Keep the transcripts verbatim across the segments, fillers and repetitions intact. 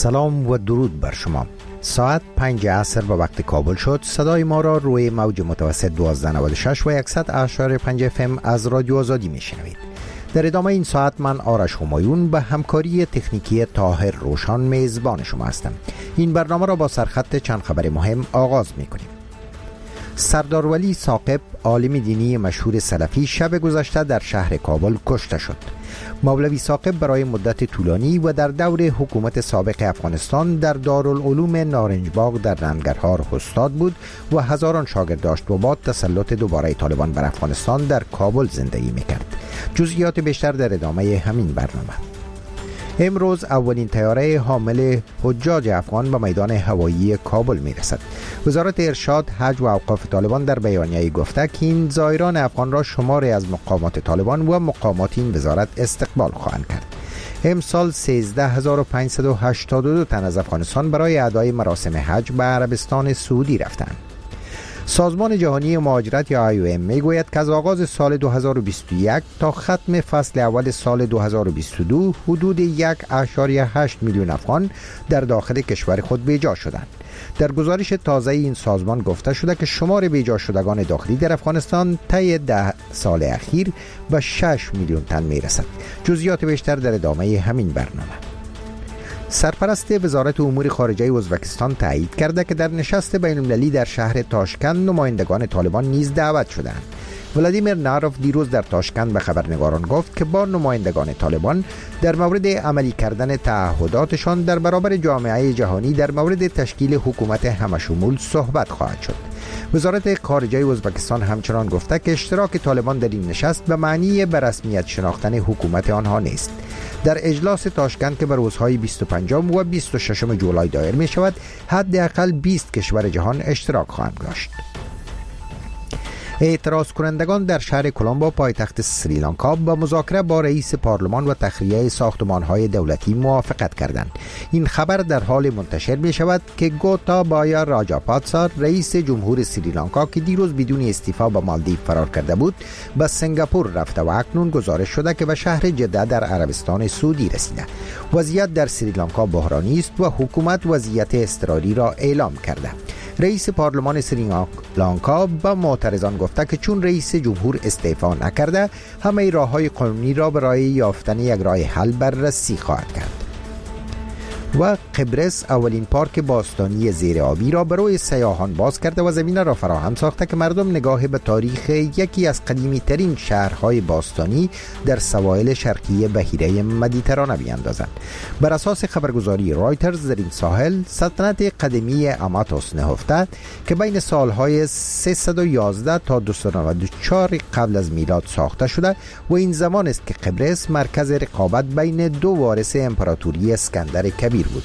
سلام و درود بر شما. ساعت پنج عصر و وقت کابل شد. صدای ما را روی موج متوسط دوازده نود و شش و صد اشاری پنج اف ام از رادیو آزادی میشنوید. در ادامه این ساعت من آرش همایون به همکاری تکنیکی طاهر روشان میزبان شما هستم. این برنامه را با سرخط چند خبر مهم آغاز میکنیم. سردار ولی ثاقب، عالم دینی مشهور سلفی، شب گذشته در شهر کابل کشته شد. مولوی ثاقب برای مدت طولانی و در دور حکومت سابق افغانستان در دارالعلوم نارنجباغ در ننگرهار استاد بود و هزاران شاگرد داشت و با تسلط دوباره طالبان بر افغانستان در کابل زندگی میکرد. جزئیات بیشتر در ادامه همین برنامه. امروز اولین طیاره حامل حجاج افغان به میدان هوایی کابل میرسد. وزارت ارشاد، حج و اوقاف طالبان در بیانیه گفته که این زائران افغان را شماری از مقامات طالبان و مقامات این وزارت استقبال خواهند کرد. امسال سیزده هزار و پانصد و هشتاد و دو تن از افغانستان برای ادای مراسم حج به عربستان سعودی رفتند. سازمان جهانی مهاجرت یا آی او ام میگوید که از آغاز سال دو هزار و بیست و یک تا ختم فصل اول سال دو هزار و بیست و دو حدود یک ممیز هشت میلیون افغان در داخل کشور خود بیجا شدند. در گزارش تازه این سازمان گفته شده که شمار بیجا شدگان داخلی در افغانستان طی ده سال اخیر به شش میلیون تن میرسد. جزئیات بیشتر در ادامه همین برنامه. سرپرست وزارت امور خارجه ازبکستان تایید کرده که در نشست بین‌المللی در شهر تاشکند نمایندگان طالبان نیز دعوت شدند. ولادیمیر ناروف دیروز در تاشکند به خبرنگاران گفت که با نمایندگان طالبان در مورد عملی کردن تعهداتشان در برابر جامعه جهانی در مورد تشکیل حکومت همشمول صحبت خواهد شد. وزارت خارجه ازبکستان همچنان گفته که اشتراک طالبان در این نشست به معنی به رسمیت شناختن حکومت آنها نیست. در اجلاس تاشکند که بر روزهای بیست و پنجم و بیست و ششم جولای دایر می شود، حداقل بیست کشور جهان اشتراک خواهند داشت. اعتراض کنندگان در شهر کلمبو پایتخت سریلانکا با مذاکره با رئیس پارلمان و تخلیه ساختمان‌های دولتی موافقت کردند. این خبر در حال منتشر می شود که گوتابایا راجاپاتسا، رئیس جمهور سریلانکا که دیروز بدون استعفا به مالدیو فرار کرده بود، به سنگاپور رفته و اکنون گزارش شده که به شهر جده در عربستان سعودی رسیده. وضعیت در سریلانکا بحرانی است و حکومت وضعیت اضطراری را اعلام کرده. رئیس پارلمان سریلانکا با معترضان گفته که چون رئیس جمهور استعفا نکرده، همه راه‌های قانونی را برای یافتن یک راه حل بررسی خواهد کرد. و قبرس اولین پارک باستانی زیرآبی را برای سیاحان باز کرده و زمینه را فراهم ساخته که مردم نگاه به تاریخ یکی از قدیمی ترین شهرهای باستانی در سواحل شرقی بحیره مدیترانه بیاندازند. بر اساس خبرگزاری رایترز در این ساحل سلطنت قدیمی آماتوس نهفته که بین سالهای سیصد و یازده تا دویست و نود و چهار قبل از میلاد ساخته شده و این زمان است که قبرس مرکز رقابت بین دو وارث امپراتوری اسکندر کبیر بود.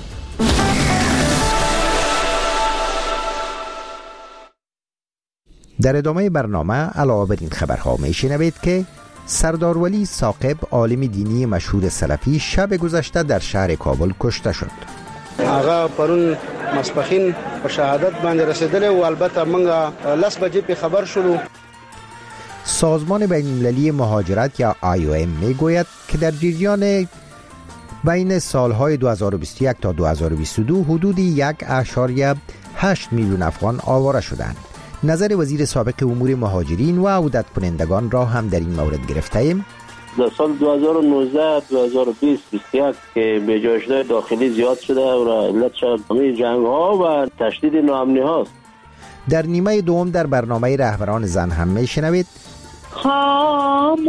در ادامه برنامه علاوه بر این خبرها میشنوید که سردار ولی ثاقب، عالم دینی مشهور سلفی، شب گذشته در شهر کابل کشته شد. هغه پرون ماسپخین په شهادت باندې رسیدل او البته موږ لس بجې په خبر شولو. سازمان بین‌المللی مهاجرت یا آی او ام میگوید که در جریان بین سالهای دو هزار و بیست و یک تا دو هزار و بیست و دو حدود یک ممیز هشت میلیون افغان آواره شدند. نظر وزیر سابق امور مهاجرین و عودت کنندگان را هم در این مورد گرفته ایم. در سال دو هزار و نوزده دو هزار و بیست بیست و یک که بیجا شده داخلی زیاد شده و علت شد همه جنگ ها و تشدید ناامنی هاست. در نیمه دوم در برنامه رهبران زن هم میشنوید. خاموش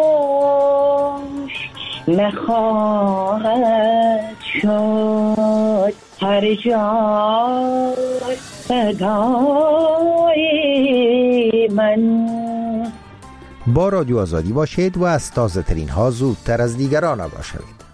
نخواهد شد هر جا صدای من. با رادیو آزادی باشید و از تازه ترین ها زودتر از دیگران آگاه شوید.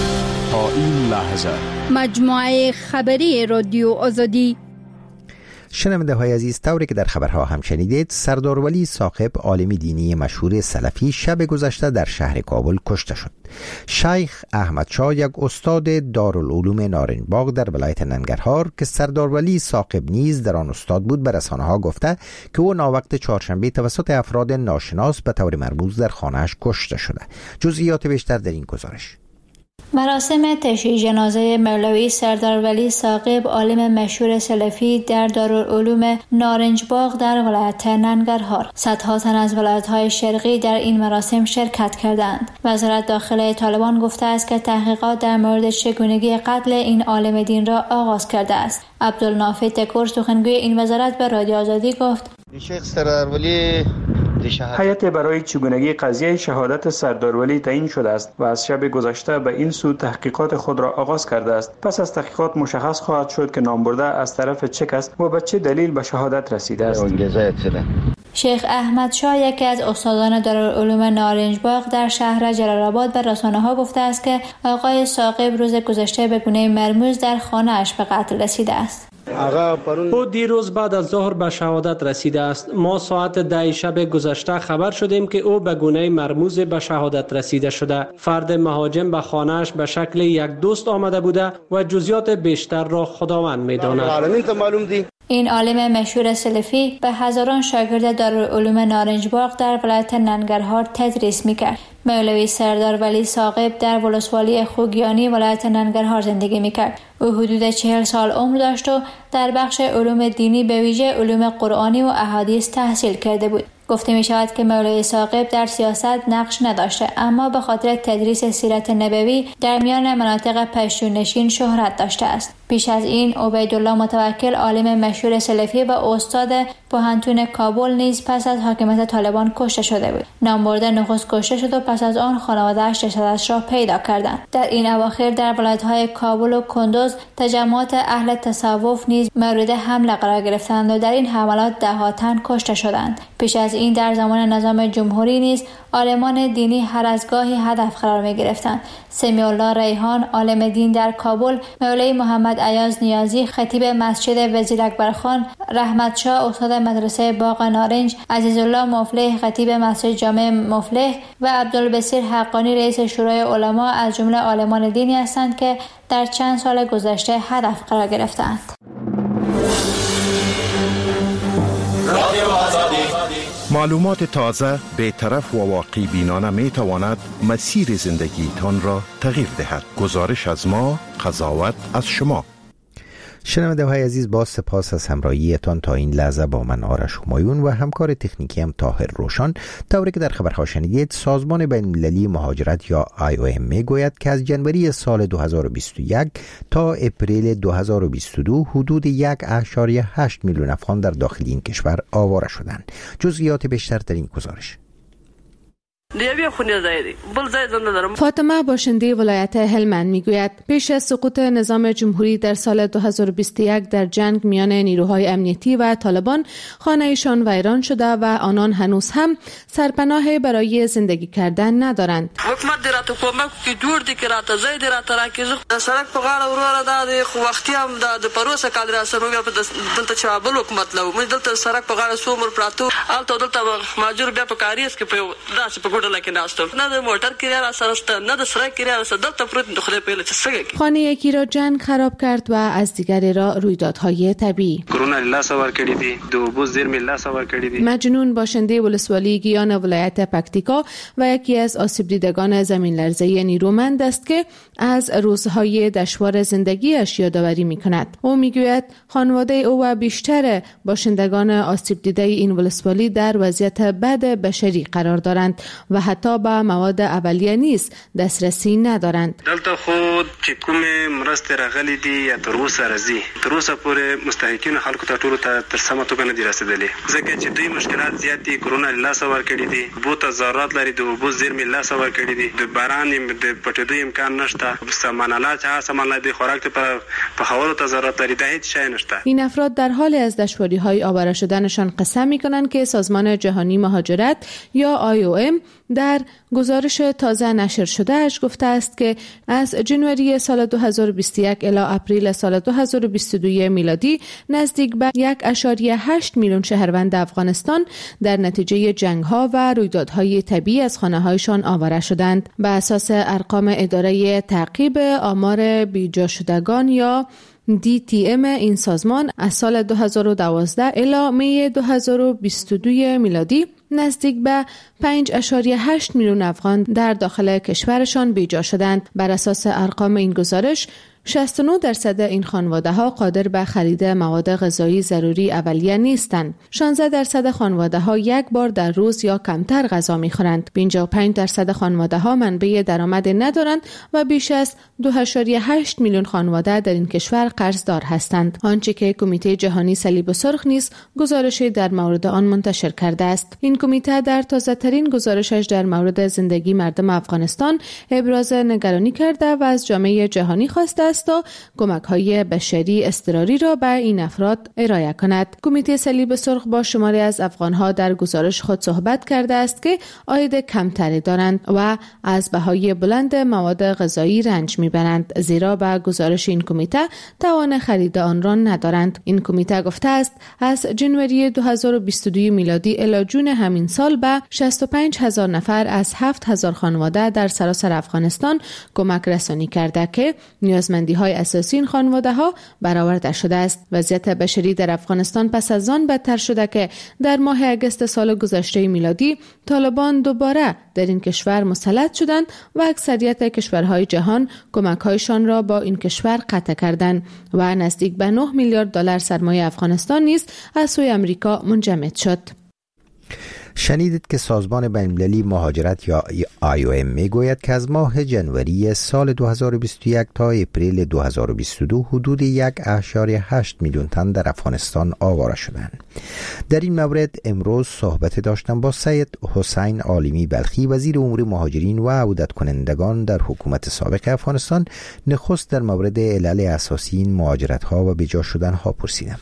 تا این لحظه مجموعه خبری رادیو آزادی. شنونده های عزیز، طوری که در خبرها هم شنیدید، سردار ولی ثاقب عالم دینی مشهور سلفی شب گذشته در شهر کابل کشته شد. شیخ احمد شاه، یک استاد دارالعلوم نارنجباغ در ولایت ننگرهار که سردار ولی ثاقب نیز در آن استاد بود، به رسانه‌ها گفته که او ناوقت چهارشنبه توسط افراد ناشناس به طور مرموز در خانه‌اش کشته شده. جزئیات بیشتر در این گزارش. مراسم تشییع جنازه مولوی سردار ولی ثاقب عالم مشهور سلفی در دارالعلوم نارنجباغ در ولایت ننگرهار. صدها تن از ولایت‌های شرقی در این مراسم شرکت کردند. وزارت داخله طالبان گفته است که تحقیقات در مورد چگونگی قتل این عالم دین را آغاز کرده است. عبدالنافع تکور سخنگوی این وزارت به رادیو آزادی گفت: شیخ سردار ولی هیئت برای چگونگی قضیه شهادت سردار ولی تعیین شده است و از شب گذشته به این سو تحقیقات خود را آغاز کرده است. پس از تحقیقات مشخص خواهد شد که نامبرده از طرف چه کس و به چه دلیل به شهادت رسیده است. شیخ احمد شاه، یکی از استادان دارالعلوم نارنجباغ در شهر جلال‌آباد، به رسانه‌ها گفته است که آقای ثاقب روز گذشته به گونه مرموز در خانه‌اش به قتل رسیده است. او دیروز بعد از ظهر به شهادت رسیده است. ما ساعت ده شب گذشته خبر شدیم که او به گونه مرموز به شهادت رسیده شده. فرد مهاجم به خانه‌اش به شکل یک دوست آمده بوده و جزئیات بیشتر را خداوند می‌داند. این عالم مشهور سلفی به هزاران شاگرد دارالعلوم نارنجباغ در ولایت ننگرهار تدریس میکرد. مولوی سردار ولی ثاقب در ولسوالی خوگیانی ولایت ننگرهار زندگی میکرد. او حدود چهل سال عمر داشت و در بخش علوم دینی به ویژه علوم قرآنی و احادیث تحصیل کرده بود. گفته می شود که مولوی ثاقب در سیاست نقش نداشته، اما به خاطر تدریس سیرت نبوی در میان مناطق پشتونشین شهرت داشته است. پیش از این عبیدالله متوکل، عالم مشهور سلفی و استاد پوهنتون کابل، نیز پس از حاکمیت طالبان کشته شده بود. نامبرده نخست کشته شد و پس از آن خانواده‌اش جسدش را پیدا کردند. در این اواخر در ولایت‌های کابل و کندوز تجمعات اهل تصوف نیز مورد حمله قرار گرفتند و در این حملات ده تن کشته شدند. پیش از این در زمان نظام جمهوری نیز عالمان دینی هر از گاهی هدف قرار می گرفتند. سمیع الله ریحان، عالم دین در کابل، مولوی محمد ایاز نیازی، خطیب مسجد وزیر اکبرخان، رحمت شاه، استاد مدرسه باغ نارنج، عزیزالله مفلح، خطیب مسجد جامع مفلح و عبدالبصیر حقانی، رئیس شورای علما، از جمله عالمان دینی هستند که در چند سال گذشته هدف قرار گرفتند. معلومات تازه، بی‌طرف و واقعی بینانه می تواند مسیر زندگیتان را تغییر دهد. گزارش از ما، قضاوت از شما. شنونده های عزیز، با سپاس از همراهیتان تا این لحظه با من آرش همایون و همکار تکنیکی هم طاهر روشن. طوری که در خبرها شنیدید، سازمان بین المللی مهاجرت یا آی او ام می گوید که از جنوری سال دو هزار و بیست و یک تا اپریل دو هزار و بیست و دو حدود یک ممیز هشت میلیون افغان در داخل این کشور آواره شدند. جزئیات بیشتر در این گزارش. فاطمه باشنده ولایت هلمند میگوید پیش از سقوط نظام جمهوری در سال دو هزار و بیست و یک در جنگ میان نیروهای امنیتی و طالبان خانه‌شان ویران شده و آنان هنوز هم سرپناهی برای زندگی کردن ندارند. حکومت درات کمک کی جوړ دي کراته زید درات راکې سړک په غاړه وروره دا خو وختي هم د پروسه کال را سره په دلته چابل حکومت لو مې دلته سړک په غاړه سومر پراتو الته دلته ماجور بیا په کاریس کې په داسې په خانه یکی را جنگ خراب کرد و از دیگری را رویدادهای طبیعی. مجنون باشنده ولسوالی گیان ولایت پکتیکا و یکی از آسیب دیدگان زمین لرزه نیرومند است که از روزهای دشوار زندگیش یادآوری می‌کند. او میگوید خانواده او و بیشتر باشندگان آسیب دیده این ولسوالی در وضعیت بد بشری قرار دارند و حتی به مواد اولیه نیز دسترسی ندارند. دلته خود چې کومه مرسته راغلي دي یا تر اوسه راځي تر اوسه پورې مستحقین خلکو ته ټولو ته تر سمه توګه نه دي رسیدلي ځکه چې دوی مشکلات زیات دي. کرونا له سوار کړي دي، بو ته ضرورت لري، د بو زیرمې له سوار کړي دي، د باران د پټېدو امکان نشته، ساماناله چا سامان دی خوراک ته په خولو ته ضرورت لري، دا هیڅ شی نشته. این افراد در حال از دشواری‌های آواره شدنشان قسم می‌کنند که سازمان جهانی مهاجرت یا آی او ام در گزارش تازه نشر شده اش گفته است که از جنوری سال دو هزار و بیست و یک الی اپریل سال دو هزار و بیست و دو میلادی نزدیک به یک و هشت میلیون شهروند افغانستان در نتیجه جنگ‌ها و رویدادهای طبیعی از خانه‌هایشان آواره شدند. به اساس ارقام اداره تعقیب آمار بیجا شدگان یا دی تی ام این سازمان از سال دو هزار و دوازده الی می دو هزار و بیست و دو میلادی نزدیک به پنج و هشت میلیون افغان در داخل کشورشان بیجا شدند. بر اساس ارقام این گزارش شصت و نه درصد این خانواده ها قادر به خرید مواد غذایی ضروری اولیه نیستند. شانزده درصد خانواده ها یک بار در روز یا کمتر غذا می خورند. پنجاه و پنج درصد خانواده ها منبع درآمد ندارند و بیش از دو و هشت میلیون خانواده در این کشور قرضدار هستند. آنچه که کمیته جهانی صلیب سرخ نیز گزارشی در مورد آن منتشر کرده است. این کمیته در تازه ترین گزارشش در مورد زندگی مردم افغانستان ابراز نگرانی کرده و از جامعه جهانی خواسته است تا کمک‌های بشری اضطراری را به این افراد ارائه کند. کمیته صلیب سرخ با شماری از افغان‌ها در گزارش خود صحبت کرده است که عاید کمتری دارند و از بهای بلند مواد غذایی رنج می‌برند، زیرا به گزارش این کمیته توان خرید آن را ندارند. این کمیته گفته است از جنوری دو هزار و بیست و دو میلادی الی جون همین سال به شصت و پنج هزار نفر از هفت هزار خانواده در سراسر افغانستان کمک رسانی کرده که نیازمندی های اساسی این خانواده ها برآورده شده است. وضعیت بشری در افغانستان پس از آن بدتر شده که در ماه اگست سال گذشته میلادی طالبان دوباره در این کشور مسلط شدند و اکثریت کشورهای جهان کمک‌هایشان را با این کشور قطع کردند و نزدیک به نه میلیارد دلار سرمایه افغانستان نیز از سوی آمریکا منجمد شد. شنیدید که سازمان بین‌المللی مهاجرت یا آی او ام میگوید که از ماه جنوری سال دو هزار و بیست و یک تا اپریل دو هزار و بیست و دو حدود یک و هشت میلیون تن در افغانستان آواره شدند. در این مورد امروز صحبت داشتم با سید حسین عالمی بلخی، وزیر امور مهاجرین و عودت کنندگان در حکومت سابق افغانستان. نخست در مورد علل اساسی این مهاجرت ها و بیجا شدن ها پرسیدم.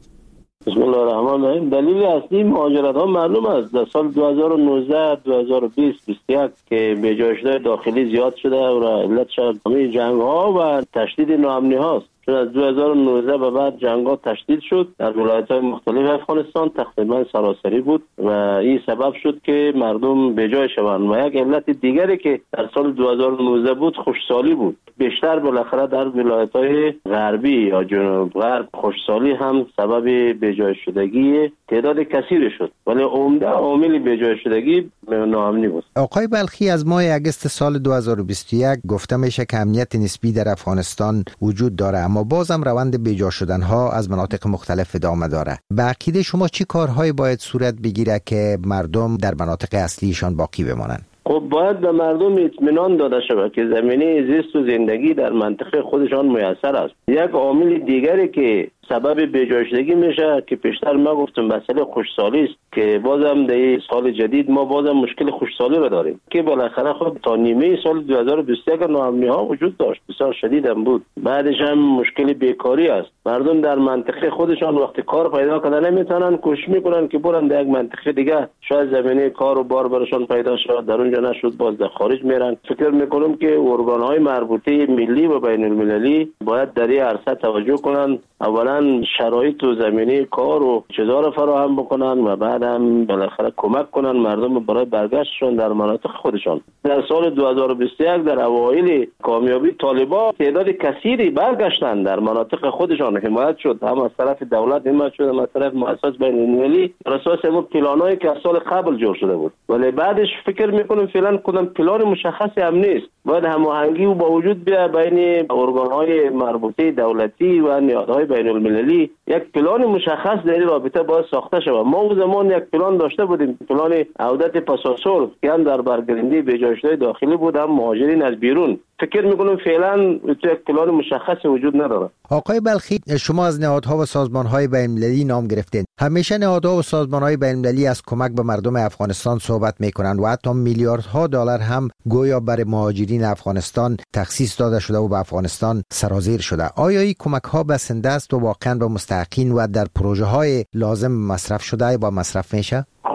بسم الله الرحمن الرحیم. دلیل اصلی مهاجرت ها معلوم است. در سال دو هزار و نوزده دو هزار و بیست بیست و یک که بیجاشده داخلی زیاد شده و علتش همین جنگ ها و تشدید ناامنی هاست. چون از دو هزار و نوزده به بعد جنگ ها تشدید شد در ولایت های مختلف افغانستان، تقریبا سراسری بود و این سبب شد که مردم بیجای شوند. و یک علت دیگری که در سال دو هزار و نوزده بود خشکسالی بود. بیشتر بالاخره در ولایت های غربی یا جنوب غرب خشکسالی هم سبب بیجای شدگی تعداد کثیر شد، ولی عمده عامل بیجای شدگی ناامنی بود. آقای بلخی، از ماه اگست سال دو هزار و بیست و یک گفته میشه که امنیت نسبی در افغانستان وجود داره، اما بازم روند بیجا شدن ها از مناطق مختلف ادامه داره. به عقیده شما چی کارهایی باید صورت بگیره که مردم در مناطق اصلیشان باقی بمانند؟ خب باید به مردم اطمینان داده شود که زمینه زیست و زندگی در منطقه خودشان میسر است. یک عامل دیگری که سبب بیجاشدگی میشه که پیشتر ما گفتم مسئله خشکسالی است که بازم در سال جدید ما بازم مشکل خشکسالی رو داریم که بالاخره خب تا نیمه سال دو هزار و بیست و یک ناامنی ها وجود داشت، بسیار شدید هم بود. بعدش هم مشکل بیکاری است. مردم در منطقه خودشان وقتی کار پیدا کردن نمیتونن، کوشش میکنن که برن در یک منطقه دیگه شاید زمینه کار و بار برشان پیدا شود، در اونجا نشد باز در خارج میرن. فکر میکنم که ارگان های مربوطه ملی و بین المللی باید در این عرصه توجه کنن، اولا شرایط و زمینه کار و چیزا رو فراهم بکنن و بعد هم بالاخره کمک کنن مردم برای برگشتشون در مناطق خودشان. در سال دو هزار و بیست و یک در اوایل کامیابی طالبان تعداد کثیری برگشتن در مناطق خودشان، حمایت شد هم از طرف دولت، حمایت شد هم از طرف مؤسسات بین المللی بر اساس اون پلانایی که از سال قبل جور شده بود. ولی بعدش فکر میکنم فعلا کدام پلان مشخصی هم نیست. باید هماهنگی و با وجود بیا بین ارگان‌های مربوطه دولتی و نهادهای بین المللی، یک پلان مشخص در این رابطه باید ساخته شود. ما اون زمان یک پلان داشته بودیم، پلان عودت پس از صلح که هم در برگردی بیجاشده داخلی بود هم مهاجرین از بیرون. فکر میکنم فعلا یک پلان مشخص وجود نداره. آقای بلخی، شما از نهادها و سازمان‌های بین‌المللی نام گرفتین. همیشه نهادها و سازمان‌های بین‌المللی از کمک به مردم افغانستان صحبت میکنند و حتی میلیاردها دلار هم گویا برای مهاجرین افغانستان تخصیص داده شده و به افغانستان سرازیر شده. آیا این کمک‌ها بسنده است و واقعاً به مستحقین و در پروژه‌های لازم مصرف شده با مصرف میشه؟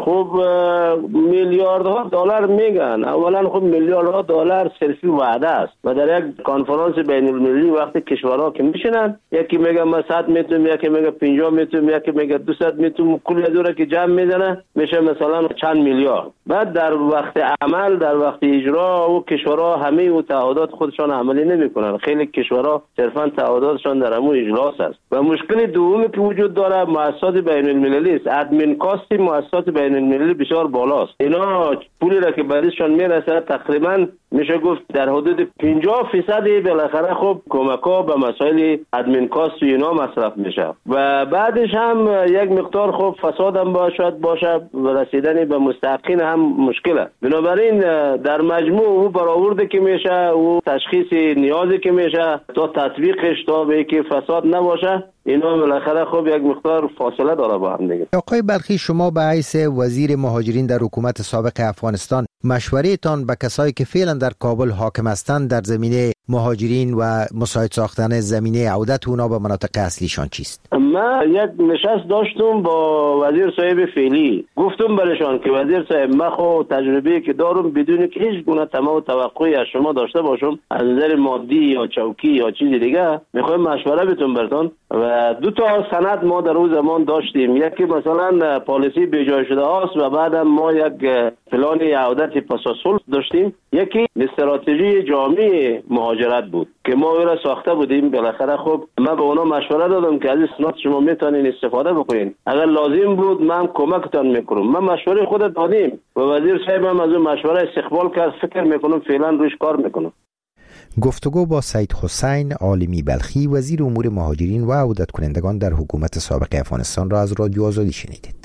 خب میلیاردها دلار میگن. اولا خب میلیاردها دلار صرفی وعده است و در یک کنفرانس بین المللی وقتی کشورها که میشنن یکی میگه ما صد میتونیم، یکی میگه پنجاه میتونیم، یکی میگه دویست میتونیم، کل دوره که جمع میزنه میشه مثلا چند میلیارد. بعد در وقت عمل، در وقت اجرا و کشورها همه او تعهدات خودشان عملی نمیکنن. خیلی کشورها صرفا تعهداتشان در همون اجلاس است. و مشکل دومی که وجود داره مؤسسات بین المللی است. ادمین کاست مؤسسات بین المللی بسیار بالاست. اینا پولی را که بعدشان میرسه تقریبا میشه گفت در حدود پنجاه درصد بالاخره خب کمک‌ها به مسائل ادمین کاست و اینا مصرف میشه و بعدش هم یک مقدار خب فساد هم باشد باشه و رسیدن به مستحقین هم مشکله. بنابراین در مجموع او برآورده که میشه، او تشخیص نیازی که میشه تا تطبیقش تا به که فساد نباشه، اینا بالاخره خب یک مقدار فاصله داره با هم دیگه. آقای بلخی، شما به حیث وزیر مهاجرین در حکومت سابق افغانستان مشوره تان به کسایی که فعلا در کابل حاکم هستند در زمینه مهاجرین و مساعد ساختن زمینه عودت اونا به مناطق اصلیشان چیست؟ من یک نشست داشتم با وزیر صاحب فعلی، گفتم برشان که وزیر صاحب من خو تجربه که دارم بدون که هیچ گونه طمع و توقعی از شما داشته باشم از نظر مادی یا چوکی یا چیز دیگه، میخوایم مشوره بتون برتون و دو تا سند ما در اون زمان داشتیم. یکی مثلا پالیسی بجای شده است و بعدم ما یک پلان عودت پس از صلح داشتیم. یکی استراتژی جامع مهاجرت بود که ما او را ساخته بودیم. بالاخره خب من به اونا مشوره دادم که از این سند شما میتونین استفاده بکنین، اگر لازم بود من کمکتان میکنم. من مشوره خود دادیم و وزیر صاحب هم از اون مشوره استقبال کرد. فکر میکنم فعلا روش کار میکنم. گفتگو با سید حسین عالمی بلخی، وزیر امور مهاجرین و عودت کنندگان در حکومت سابق افغانستان را از رادیو آزادی شنیدید.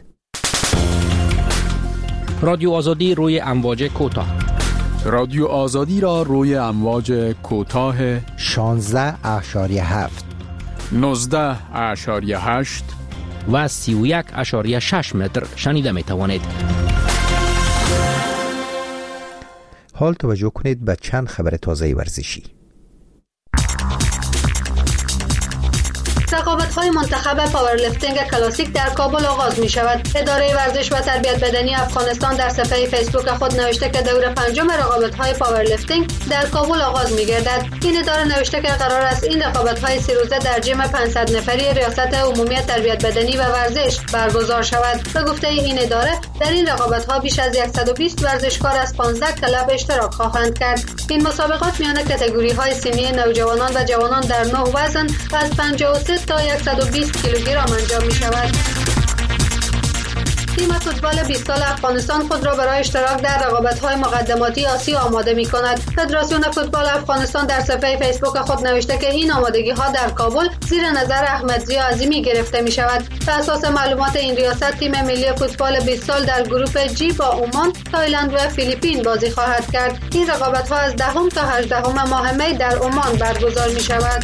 رادیو آزادی روی امواج کوتاه. رادیو آزادی را روی امواج کوتاه شانزده اشاریه هفت، نوزده اشاریه هشت و سی و یک اشاریه شش متر شنیده می توانید. حال توجه کنید به چند خبر تازه ورزشی. رقابت‌های منتخب پاورلیفتینگ کلاسیک در کابل آغاز می شود. اداره ورزش و تربیت بدنی افغانستان در صفحه فیسبوک خود نوشته که دور پنجم رقابت‌های پاورلیفتینگ در کابل آغاز می گردد. این اداره نوشته که قرار است این رقابت‌های سه روزه در جیم پانصد نفری ریاست عمومی تربیت بدنی و ورزش برگزار شود. به گفته این اداره در این رقابت‌ها بیش از صد و بیست ورزشکار از پانزده کلب اشتراک خواهند کرد. این مسابقات میان کاتگوری‌های سنی نوجوانان و جوانان در نه وزن از پنجاه و سه تا صد و بیست کیلوگرم انجام می شود. تیم فوتبال بیست سال افغانستان خود را برای اشتراک در رقابت‌های مقدماتی آسیا آماده می‌کند. فدراسیون فوتبال افغانستان در صفحه فیسبوک خود نوشته که این آمادگی‌ها در کابل زیر نظر احمدضیا عظیمی گرفته می‌شود. بر اساس معلومات این ریاست تیم ملی فوتبال بیست سال در گروه جی با عمان، تایلند و فیلیپین بازی خواهد کرد. این رقابت‌ها از دهم تا هجدهم ماه می در عمان برگزار می‌شود.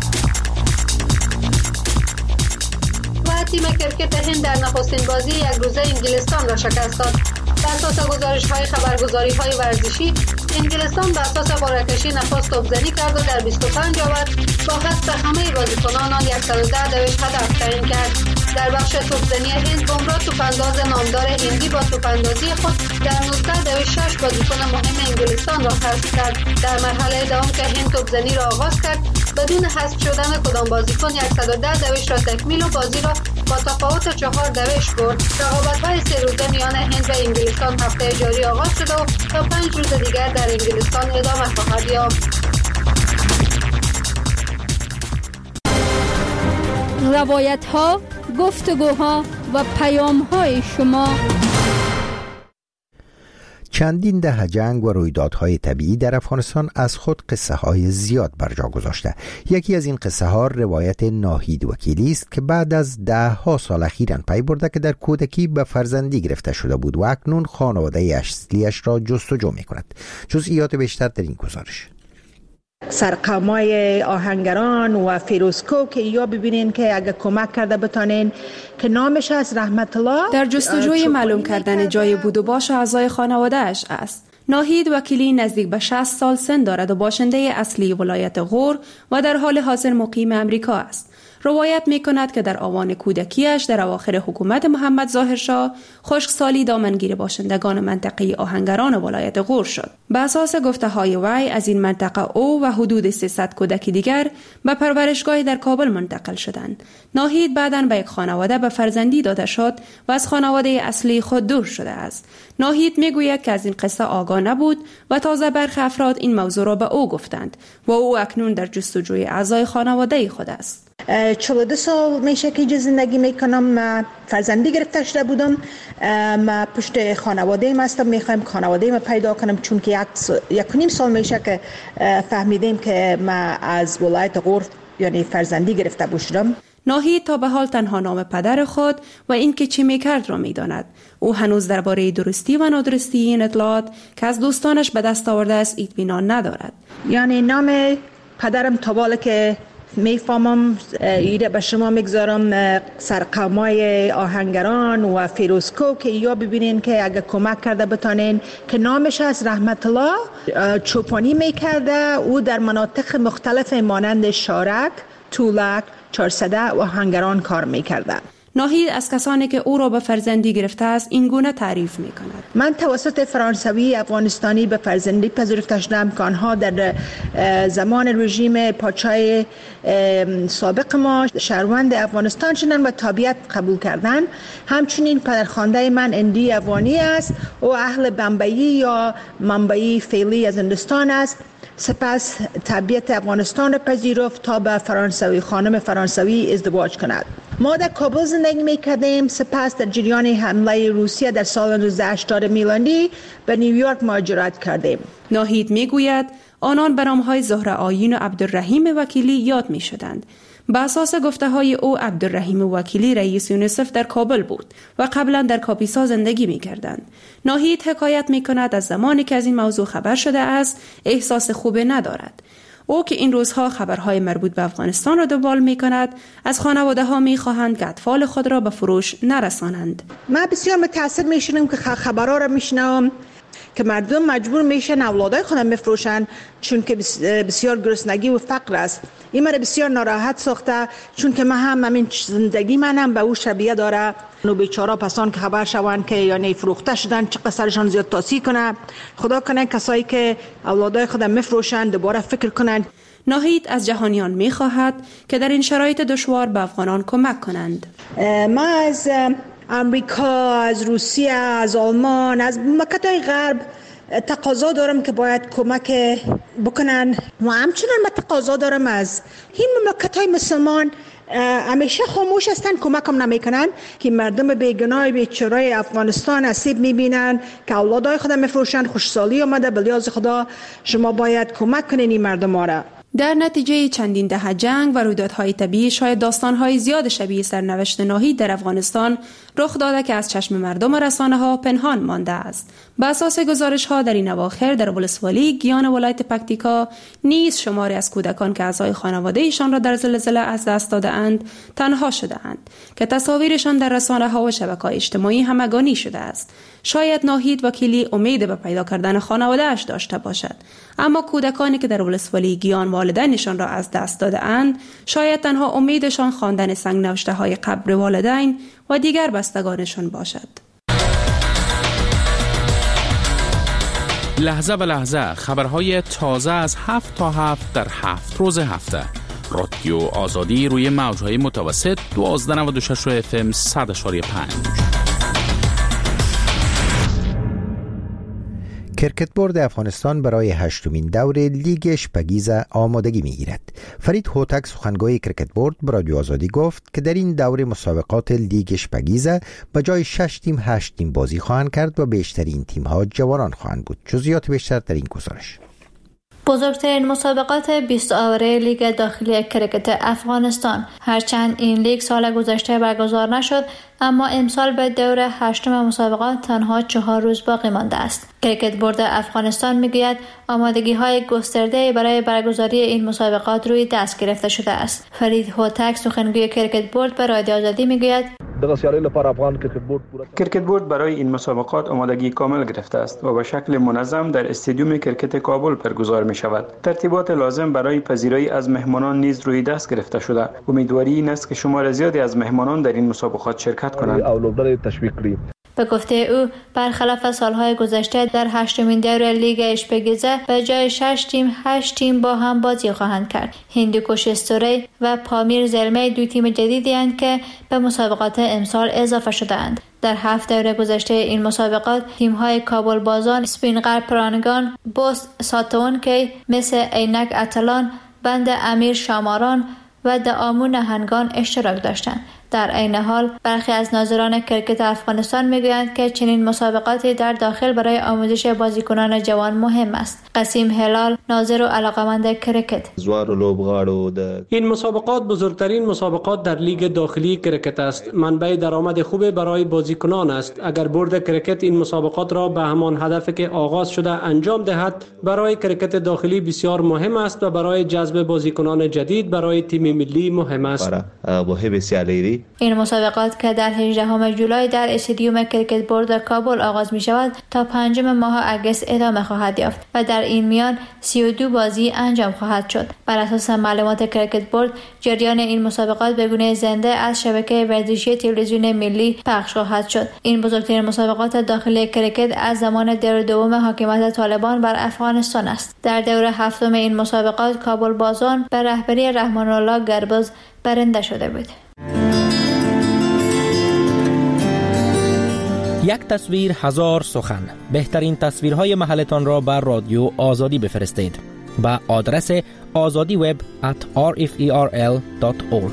تیم کرکت هند در نخستین بازی یک روزه انگلستان را شکست داد. بر اساس گزارش‌های خبرگزاری‌های ورزشی، انگلستان بر اساس قرعه‌کشی نخست توپ‌زنی کرد و در بیست و پنج اوور با حذف همه بازیکنان آن صد و ده دوش هدف تعیین کرد. در بخش توپ‌زنی هند، بومرا توپ‌انداز نامدار هندی با توپ‌اندازی خود در نوزده دوش شش بازیکن مهم انگلستان را حذف کرد. در مرحله دوم که هند توپ‌زنی را آغاز کرد، بدون حذف شدن کدام بازیکن صد و ده دوش را تکمیل و بازی را با تفاوت چهار دوش برد. رقابت‌های سه روزه میان هند و انگلستان هفته جاری آغاز شده و تا پنج روز دیگر در انگلستان ادامه خواهد یافت. روایت‌ها، گفتگوها و پیام‌های شما. چندین دهه جنگ و رویدادهای طبیعی در افغانستان از خود قصه های زیاد بر جا گذاشته. یکی از این قصه ها روایت ناهید وکیلی است که بعد از ده ها سال اخیراً پی برده که در کودکی به فرزندی گرفته شده بود و اکنون خانواده اصلیش را جستجو می کند. جزئیات بیشتر در این گزارش. سرقامای آهنگران و فیروزکو که یا ببینین که اگه کمک کرده بتانین که نامش از رحمت الله در جستجوی معلوم کردن جای بود و باش اعضای خانواده‌اش است. ناهید وکیلی نزدیک به شصت سال سن دارد و باشنده اصلی ولایت غور و در حال حاضر مقیم امریکا است. روایت می کند که در آوان کودکیش در اواخر حکومت محمد ظاهر شاه خشکسالی دامنگیر باشندگان منطقه آهنگران ولایت غور شد. به اساس گفته های وی از این منطقه او و حدود سیصد کودک دیگر به پرورشگاهی در کابل منتقل شدند. ناهید بعداً به یک خانواده به فرزندی داده شد و از خانواده اصلی خود دور شده است. ناهید می گوید که از این قصه آگاه نبود و تازه برخی افراد این موضوع را به او گفتند و او اکنون در جستجوی اعضای خانواده خود است. چهل و دو سال میشه که اینجا زندگی میکنم. فرزندی گرفته شده بودم. ما پشت خانواده ایم هستم. میخوایم خانواده ما پیدا کنم چون که یک, یک نیم سال میشه که فهمیدیم که ما از ولایت غور یعنی فرزندی گرفته بودم. ناهید تا به حال تنها نام پدر خود و اینکه چی میکرد را میداند. او هنوز درباره درستی و نادرستی این اطلاعات که از دوستانش به دست آورده است اطمینان ندارد. یعنی نام پدرم تا بالا که میفهمم ایره به شما میگذارم سرقومای آهنگران و فیروزکو که یا ببینین که اگه کمک کرده بتانین که نامش از رحمت الله چوپانی میکرده. او در مناطق مختلف مانند شارک، طولک، چارسده و آهنگران کار میکرده. ناهید از کسانی که او را به فرزندی گرفته است این گونه تعریف می کند. من توسط فرانسوی افغانستانی به فرزندی پذیرفته شدم که آنها در زمان رژیم پادشاه سابق ما شهروند افغانستان شدند و تابعیت قبول کردند. همچنین پدرخوانده من اندی افغانی است و اهل بمبئی یا منبعی فعلی از هندوستان است. سپس تابعیت افغانستان را پذیرفت تا به فرانسوی خانم فرانسوی ازدواج کند. ما در کابل زندگی می‌کردیم. سپس در جریان حمله روسیه در سال نوزده هشتاد میلادی به نیویورک مهاجرت کردیم. ناهید میگوید آنان به نام‌های زهره آیین و عبدالرحیم وکیلی یاد می‌شدند. به اساس گفته‌های او عبدالرحیم وکیلی رئیس یونیسف در کابل بود و قبلا در کاپیسا زندگی می‌کردند. ناهید حکایت می‌کند از زمانی که از این موضوع خبر شده است احساس خوبی ندارد. او که این روزها خبرهای مربوط به افغانستان را دنبال می‌کند از خانواده ها می‌خواهند که اطفال خود را به فروش نرسانند. من بسیار متأسف می‌شدم که خبرها را می‌شنوم که مردم مجبور میشن اولادای خودم بفروشن چون که بسیار گرسنگی و فقر است. این مرا بسیار ناراحت ساخته چون که من هم همین زندگی منم به او شبیه داره. نو بیچاره پسان که خبر شوند که یعنی فروخته شدن چقدر سرشان زیاد تاثیر کنه. خدا کنه کسایی که اولادای خودم میفروشن دوباره فکر کنند. ناهید از جهانیان میخواهد که در این شرایط دشوار به افغانان کمک کنند. ما از امریکا، از روسیه، از آلمان، از مملکت‌های غرب تقاضا دارم که باید کمک بکنن و همچنان من تقاضا دارم از این مملکت‌های مسلمان همیشه خاموش هستن، کمک هم نمیکنن که مردم بیگناه بیچاره افغانستان آسیب میبینن که اولادای خودم میفروشن. خوشسالی اومده بلیاز خدا شما باید کمک کنین این مردم ها را. در نتیجه چندین دهه جنگ و رویدادهای طبیعی شاید داستانهای زیاد شبیه سرنوشت ناهید در افغانستان رخ داده که از چشم مردم و رسانه ها پنهان مانده است. به اساس گزارش ها در این اواخر در ولسوالی گیان ولایت پکتیکا نیز شماری از کودکان که اعضای خانواده ایشان را در زلزله از دست داده اند تنها شده اند که تصاویرشان در رسانه ها و شبکه‌های اجتماعی همگانی شده است. شاید ناهید وکیلی امید به پیدا کردن خانواده اش داشته باشد، اما کودکانی که در ولسوالی گیان والدینشان را از دست داده اند شاید تنها امیدشان خواندن سنگ نوشته های قبر والدین و دیگر بستگانشان باشد. لحظه به لحظه خبرهای تازه از هفت تا هفت در هفت روز هفته. رادیو آزادی روی موجهای متوسط دوازده نود و شش اف ام صد اشاری پنج. کرکت بورد افغانستان برای هشتمین دور لیگ اشپگیزه آمادگی می‌گیرد. فرید هوتک سخنگوی کرکت بورد به رادیو آزادی گفت که در این دور مسابقات لیگ اشپگیزه به جای شش تیم هشت تیم بازی خواهند کرد و بیشترین تیم‌ها جوانان خواهند بود. جزئیات بیشتر در این گزارش. بزرگترین مسابقات بیست آوره لیگ داخلی کرکت افغانستان. هرچند این لیگ سال گذشته برگزار نشد، اما امسال به دور هشتم مسابقات تنها چهار روز باقی مانده است. کرکت بورد افغانستان میگوید آمادگی های گسترده برای برگزاری این مسابقات روی دست گرفته شده است. فرید هوتک سخنگوی کرکت بورد به رادیو آزادی میگوید کرکت بورد برای این مسابقات آمادگی کامل گرفته است و به شکل منظم در استادیوم کرکت کابل برگزار می شود. ترتیبات لازم برای پذیرایی از مهمانان نیز روی دست گرفته شده. امیدواری این است که شمار زیادی از مهمانان در این مسابقات شرکت کنند. به گفته او برخلاف سالهای گذشته در هشتمین دور لیگ اشپگیزه به جای شش تیم هشت تیم با هم بازی خواهند کرد. هندوکش استوری و پامیر زلمه دو تیم جدیدی اند که به مسابقات امسال اضافه شده اند. در هفت دور گذشته این مسابقات تیم‌های کابل بازان، سپینقر پرانگان، بوست ساتون که مثل عینک اتلان، بند امیر شاماران و دعامو نهنگان اشتراک داشتند. در عین حال برخی از ناظران کرکت افغانستان میگویند که چنین مسابقاتی در داخل برای آموزش بازیکنان جوان مهم است. قسیم هلال، ناظر و علاقمند کرکت: این مسابقات بزرگترین مسابقات در لیگ داخلی کرکت است. منبع درآمد خوب برای بازیکنان است. اگر بورد کرکت این مسابقات را به همان هدفی که آغاز شده انجام دهد، برای کرکت داخلی بسیار مهم است و برای جذب بازیکنان جدید برای تیم ملی مهم است. این مسابقات که در هجدهم جولای در استادیوم کرکت بورد کابل آغاز می شود تا پنجم ماه اگست ادامه خواهد یافت و در این میان سی و دو بازی انجام خواهد شد. بر اساس معلومات کرکت بورد، جریان این مسابقات به گونه زنده از شبکه ورزشی تلویزیون ملی پخش خواهد شد. این بزرگترین مسابقات داخلی کرکت از زمان دور دوم حاکمیت طالبان بر افغانستان است. در دور هفتم این مسابقات کابل بازان به رهبری رحمان الله گربز برنده شده بود. یک تصویر هزار سخن. بهترین تصویرهای محلتان را بر رادیو آزادی بفرستید با آدرس آزادی وب ات آر اف ای آر ال دات اورگ.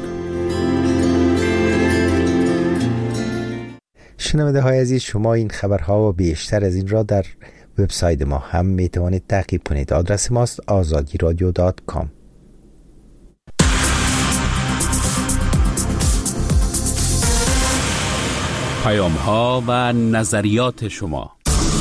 شنونده های عزیز، شما این خبرها و بیشتر از این را در وبسایت ما هم می توانید تعقیب کنید. آدرس ماست آزادی رادیو دات کام. پیام ها و نظریات شما.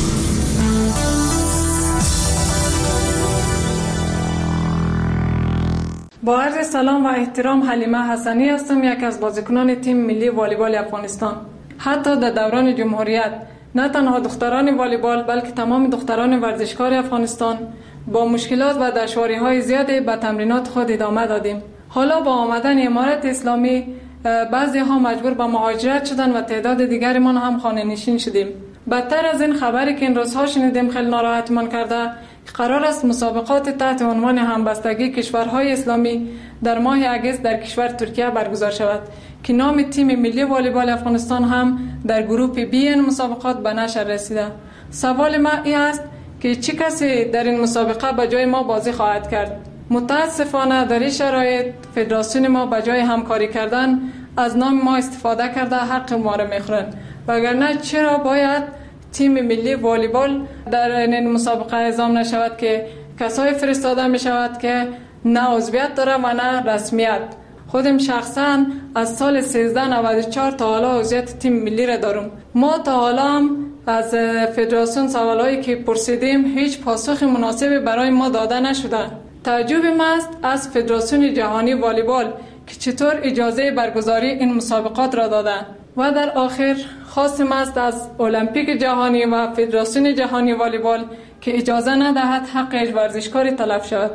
با عرض سلام و احترام، حلیمه حسنی هستم، یک از بازیکنان تیم ملی والیبال افغانستان. حتی در دوران جمهوریت نه تنها دختران والیبال بلکه تمام دختران ورزشکار افغانستان با مشکلات و دشواری‌های زیادی به تمرینات خود ادامه دادیم. حالا با آمدن امارت اسلامی بعضی ها مجبور به مهاجرت شدن و تعداد دیگری ما هم خانه نشین شدیم. بدتر از این خبری که این روزها شنیدیم خیلی ناراحتمان کرده، قرار است مسابقات تحت عنوان همبستگی کشورهای اسلامی در ماه اگست در کشور ترکیه برگزار شود که نام تیم ملی والیبال افغانستان هم در گروه بی این مسابقات به نشر رسیده. سوال ما این است که چه کسی در این مسابقه به جای ما بازی خواهد کرد؟ متاسفانه در این شرایط فدراسیون ما به جای همکاری کردن از نام ما استفاده کرده حق ما را میخورند. وگرنه چرا باید تیم ملی والیبال در این مسابقه اعزام نشود که کسای فرستاده می شود که نه عضویت داره و نه رسمیت؟ خودم شخصا از سال سیزده نود و چهار تا حالا عضویت تیم ملی را دارم. ما تا حالا هم از فدراسیون سوالایی که پرسیدیم هیچ پاسخ مناسبی برای ما داده نشده. تعجب ما است از فدراسیون جهانی والیبال که چطور اجازه برگزاری این مسابقات را دادند. و در آخر خواستم است از المپیک جهانی و فدراسیون جهانی والیبال که اجازه ندهد حق ورزشکاری تلف شود.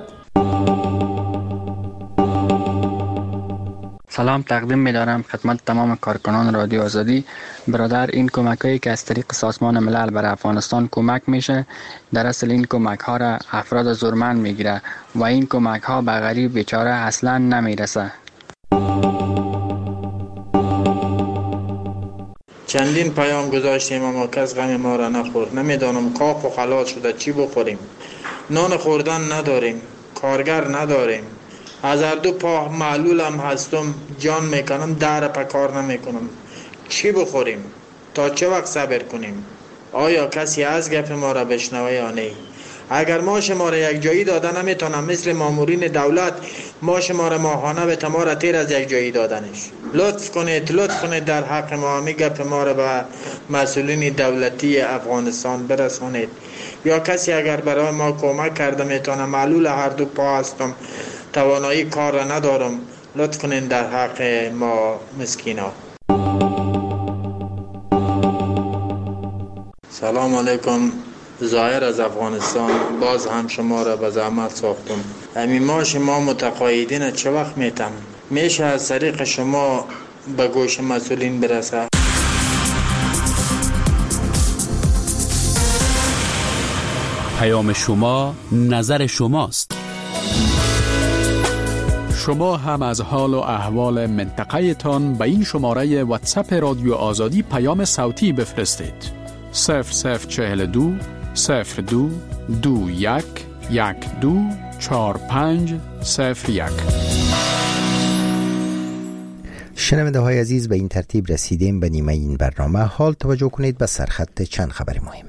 سلام تقدیم می‌دارم خدمت تمام کارکنان رادیو آزادی. برادر، این کمک‌هایی که از طریق سازمان ملل برای افغانستان کمک میشه، در اصل این کمک‌ها را افراد زورمند میگیره و این کمک‌ها به غریب بیچاره اصلاً نمیرسه. چندین پیام گذاشتیم اما کس غم ما را نخورد. نمیدانم کاخ و خلاص شده چی بخوریم. نان خوردن نداریم، کارگر نداریم. از هر دو پا معلولم هستم، جان میکنم، در پا کار نمیکنم. چی بخوریم؟ تا چه وقت صبر کنیم؟ آیا کسی از گپ ما را بشنوه یا نه؟ اگر ما شما را یک جایی داده نمیتونم مثل مامورین دولت ما شما را ماهانه به تمام تیر از یک جایی دادنش. لطف کنید لطف کنید در حق ما می گپ ما را به مسئولین دولتی افغانستان برسانید. یا کسی اگر برای ما کمک کرده میتونه، معلول هر دو پا هستم، توانایی کار را ندارم، لطف کنید در حق ما مسکینا. سلام علیکم. ظاهر از افغانستان. باز هم شما را به زحمت ساختم. همین ما شما متقاعدین چه وقت میتم میشه از طریق شما به گوش مسئولین برسه؟ پیام شما نظر شماست. شما هم از حال و احوال منطقه تان به این شماره واتساپ رادیو آزادی پیام صوتی بفرستید. صفر صفر چهل دو صفر دو دو یک یک دو چار پنج صفر یک. شنونده های عزیز، به این ترتیب رسیدیم به نیمه این برنامه. حال توجه کنید به سرخط چند خبر مهم.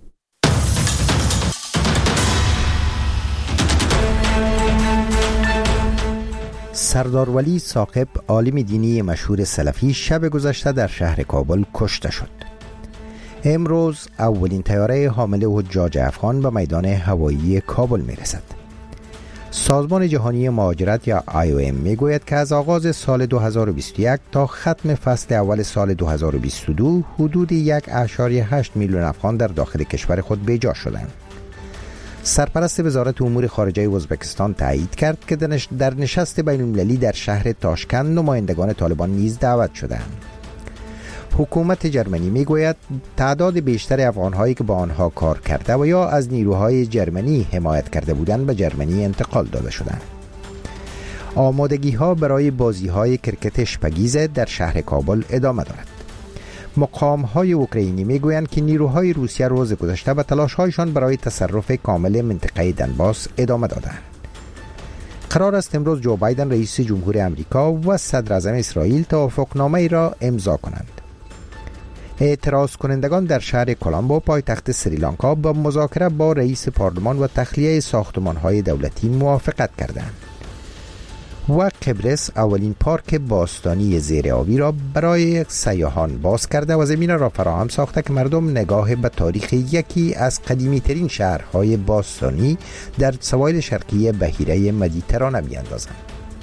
سردار ولی ثاقب، عالم دینی مشهور سلفی، شب گذشته در شهر کابل کشته شد. امروز اولین طیاره حامل حجاج افغان به میدان هوایی کابل می رسد. سازمان جهانی مهاجرت یا آی او ام می گوید که از آغاز سال دو هزار و بیست و یک تا ختم فصل اول سال دو هزار و بیست و دو حدود یک و هشت میلیون افغان در داخل کشور خود بیجا شدند. سرپرست وزارت امور خارجه ازبکستان تایید کرد که در نشست بین المللی در شهر تاشکند نمایندگان طالبان نیز دعوت شدند. حکومت جرمنی میگوید تعداد بیشتر افغان‌هایی که با آنها کار کرده و یا از نیروهای جرمنی حمایت کرده بودند به جرمنی انتقال داده شدند. آمادگی‌ها برای بازی‌های کرکت اشپگیز در شهر کابل ادامه دارد. مقام‌های اوکراینی میگویند که نیروهای روسیه روز گذشته به تلاش‌هایشان برای تصرف کامل منطقه دنباس ادامه دادند. قرار است امروز جو بایدن رئیس جمهور امریکا و صدر اعظم اسرائیل توافقنامه‌ای را امضا کنند. اعتراض کنندگان در شهر کولامبو پایتخت سریلانکا با مذاکره با رئیس پارلمان و تخلیه ساختمان‌های دولتی موافقت کردند. و قبرس اولین پارک باستانی زیرآبی را برای سیاحان باز کرده و زمین را فراهم ساخته که مردم نگاه به تاریخ یکی از قدیمی‌ترین شهرهای باستانی در سواحل شرقی بحیره مدیترانه بیاندازند.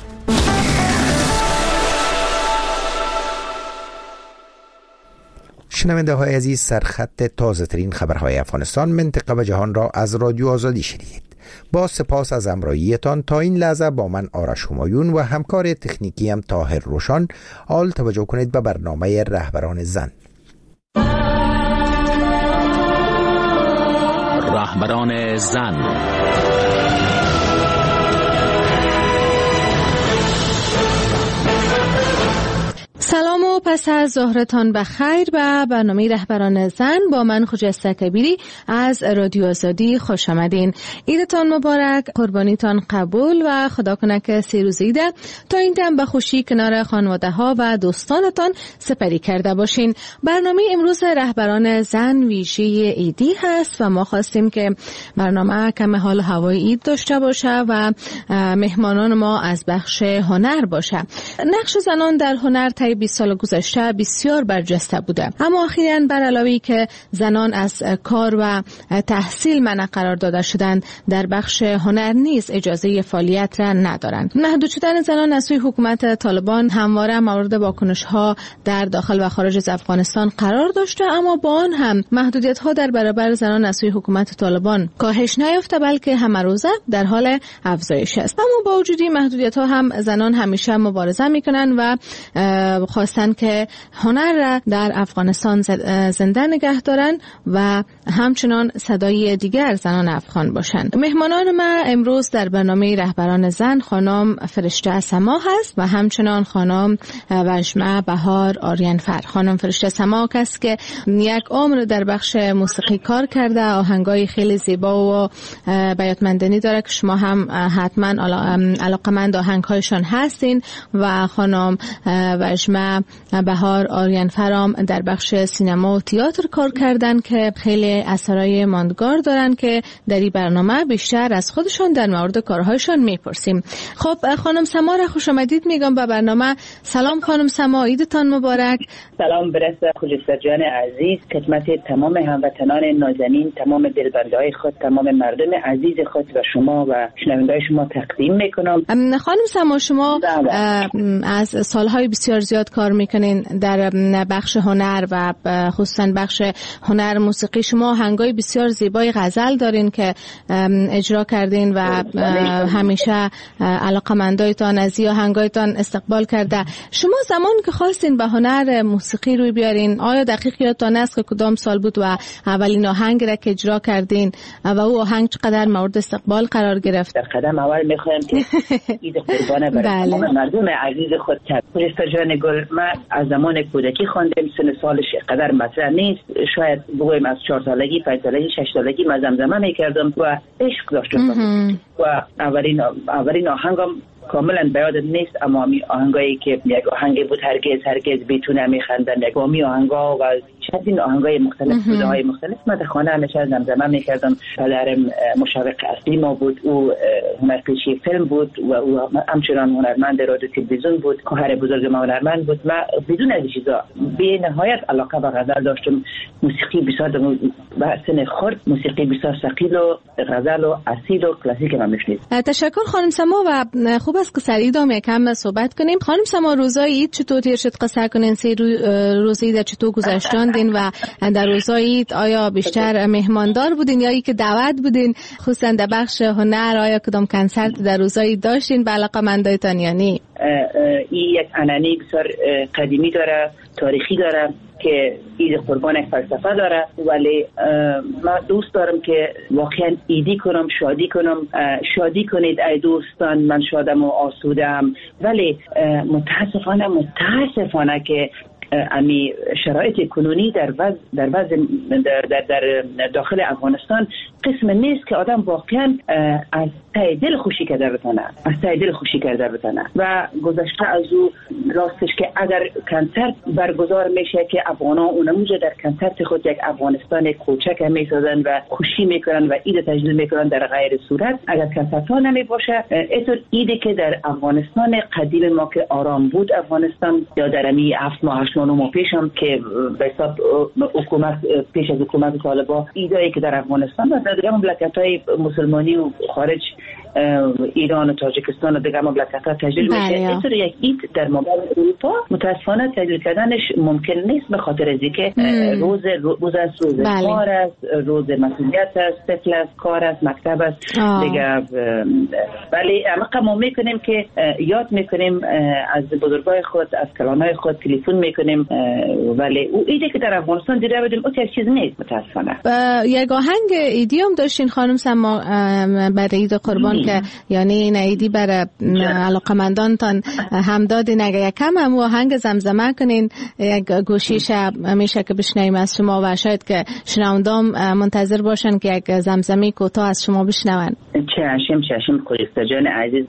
شنونده های عزیز، سرخط تازه ترین خبرهای افغانستان، منطقه و جهان را از رادیو آزادی شنیدید. با سپاس از همراهیتان تا این لحظه با من آرش همایون و همکار تکنیکی هم طاهر روشان. حال توجه کنید به برنامه رهبران زن. رهبران زن. سلام و پس از ظهرتان بخیر به برنامه رهبران زن با من خجسته کبیری از رادیو آزادی خوش آمدین. عیدتان مبارک، قربانیتان قبول و خدا کنه که سی روز عید تا این دم به خوشی کنار خانواده ها و دوستانتان سپری کرده باشین. برنامه امروز رهبران زن ویژه عیدی هست و ما خواستیم که برنامه کم حال هوای عید داشته باشه و مهمانان ما از بخش هنر باشه. نقش زنان در هنر طی بیست سال گذشته بسیار برجسته بوده، اما اخیراً بر علاوه که زنان از کار و تحصیل منع قرار داده شدند، در بخش هنر نیز اجازه فعالیت را ندارند. محدود شدن زنان از سوی حکومت طالبان همواره مورد واکنش‌ها در داخل و خارج از افغانستان قرار داشته، اما با آن هم محدودیت‌ها در برابر زنان از سوی حکومت طالبان کاهش نیافته بلکه همه روزه در حال افزایش است. اما با وجود این محدودیت‌ها هم زنان همیشه مبارزه می‌کنند و خواستن که هنر را در افغانستان زنده نگه دارن و همچنان صدای دیگر زنان افغان باشند. مهمانان ما امروز در برنامه رهبران زن خانم فرشته سما هست و همچنان خانم وژمه بهار آریانفر. خانم فرشته سما کسی که یک عمر در بخش موسیقی کار کرده، آهنگای خیلی زیبا و بیاتمندنی داره که شما هم حتما علاقمند آهنگهایشان هستین و خانم وژمه بهار آریانفرام در بخش سینما و تئاتر کار کردن که خیلی اثرای ماندگار دارن که در این برنامه بیشتر از خودشون در مورد کارهایشان میپرسیم. خب خانم سما را خوش آمدید میگم به برنامه. سلام خانم سما، عیدتان مبارک. سلام برسه خجسته جان عزیز، خدمت تمام هموطنان نازنین، تمام دلبردهای خود، تمام مردم عزیز خود و شما و شنونده‌های شما تقدیم میکنم. خانم سما، شما از سالهای بسیار زیاد کار میکنید میکنین در بخش هنر و خصوصا بخش هنر موسیقی. شما آهنگای بسیار زیبای غزل دارین که اجرا کردین و همیشه علاقمندایتان از این آهنگایتان استقبال کرده. شما زمان که خواستین به هنر موسیقی روی بیارین، آیا دقیق یادتان است که کدام سال بود و اولین آهنگ را که اجرا کردین و او آهنگ چقدر مورد استقبال قرار گرفت؟ در قدم اول میخوایم که عید قربانه برای بله. مردم عزیز خود خلیفه جان گل، من از زمان کودکی خواندم، سن سالش قدر مطرح نیست، شاید بگویم از چهار سالگی، پنج سالگی، شش سالگی من زمزمه میکردم و عشق داشتم و اولین اولین آهنگم کاملا به یادم نیست، اما می آهنگایی که یک آهنگی بود هرگز هرگز بیتونه میخندن، یک می آهنگا و چندین آهنگای مختلف بودهای مختلف من در خانه همیشه زمزمه میکردم. پدرم مشوق اصلی ما بود، او هنرپیشه فیلم بود و او همچنان هنرمند رادیو تلویزیون بود، خواهر بزرگ ما هنرمند بود. من بدون از چیزا به نهایت علاقه به غزل داشتم. موسیقی بسیار به سن خرد موسیقی بسیار ثقیل و غزل و اصیل و کلاسیک من میشنید. تشکر خانم سما و خوب است که سریع دام یکم صحبت کنیم. خانم سما، روزای عید چطور تیر شد؟ قصه کنین سه روز عید چطور گذشتاندین و در روزای عید آیا بیشتر مهماندار بودین یا ای که دعوت بودین؟ خصوصا در بخش هنر آیا کدام کنسرت در روزای عید داشتین به علاقه‌مندایتان یا نه؟ این یک عنعنه بسیار قدیمی داره، تاریخی داره که عید قربان یک فلسفه داره، ولی من دوست دارم که واقعا عیدی کنم، شادی کنم. شادی کنید ای دوستان، من شادم و آسودم، ولی متاسفانه متاسفانه که امی شرایط کنونی در وضع در وضع در, در, در داخل افغانستان قسم نیست که آدم واقعا از ته دل خوشی کرده بتونه از ته دل خوشی کرده بتونه و گذشته از او راستش که اگر کنسرت برگزار میشه که افغانا اونموجه در کنسرت خود یک افغانستان کوچک میسازن و خوشی میکنن و عید تجلیل میکنن، در غیر صورت اگر کنسرت ها نمی باشه اینطور عیدی که در افغانستان قدیم ما که آرام بود افغانستان، یا در امی هفت ماه هشت ماه پیش هم که به حساب حکومت پیش از حکومت طالبان ایدایی که در افغانستان و در دیگر مملکت‌های مسلمانی و خارج ایران و تاجیکستان و دیگر مملکت‌ها تجلیل میشه. اینطور یک عید در مقابل اروپا متاسفانه تجلیل کردنش ممکن نیست به خاطر اینکه که روز روز است، روز بله. کار است، روز مسئولیت است، طفل است، کار است، مکتب است دیگه. ولی اما ما میکنیم که یاد میکنیم از بزرگای خود، از کلانای خود تلفن میکنیم، ولی او ایده که در افغانستان دیده بودیم او چیز نیست متاسفانه. یک آهنگ ایدی هم داشتین خانم سما برای عید قربان که یعنی این ایدی برای علاقمندانتان هم دادین، اگه یکم هم آهنگ زمزمه کنین یک گوشیش میشه که بشنویم از شما و شاید که شنوندام منتظر باشن که یک زمزمه کوتاه از شما بشنون. چشم چشم خلیفه جان عزیز.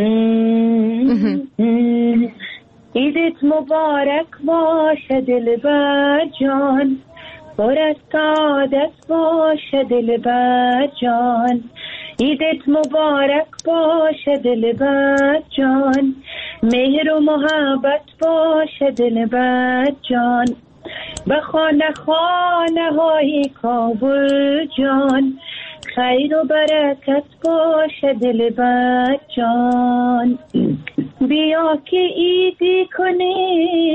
عیدت مبارک باشه دلبر جان، پر از سعادت باشه دلبر جان. عیدت مبارک باشه دلبر جان، مهر و محبت باشه دلبر جان. به خانه خانه های کابل جان، خیر و برکت باشه دلبر جان. بیا که عیدی کنی